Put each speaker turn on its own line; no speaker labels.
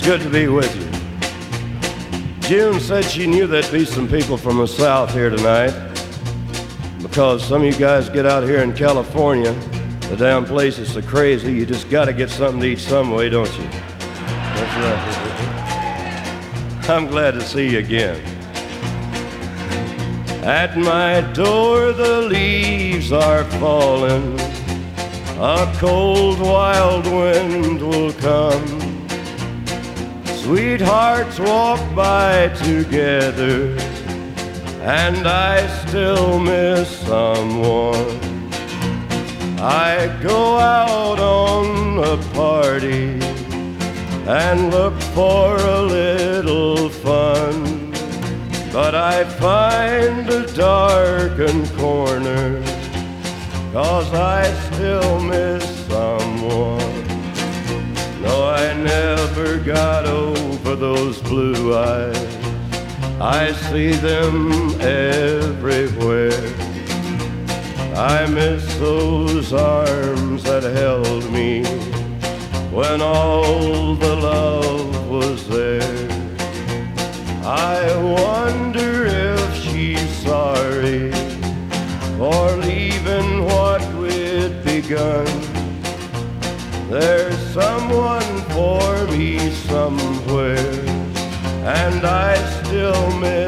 good to be with you. June said she knew there'd be some people from the South here tonight because some of you guys get out here in California, the damn place is so crazy, you just got to get something to eat some way, don't you? That's right. I'm glad to see you again. At my door the leaves are falling, a cold wild wind will come. Sweethearts walk by together, and I still miss someone. I go out on a party and look for a little fun, but I find a darkened corner, 'cause I still miss someone. No, I never got over those blue eyes. I see them everywhere. I miss those arms that held me when all the love was there. I wonder if she's sorry for leaving what we'd begun. There's someone for me somewhere, and I still miss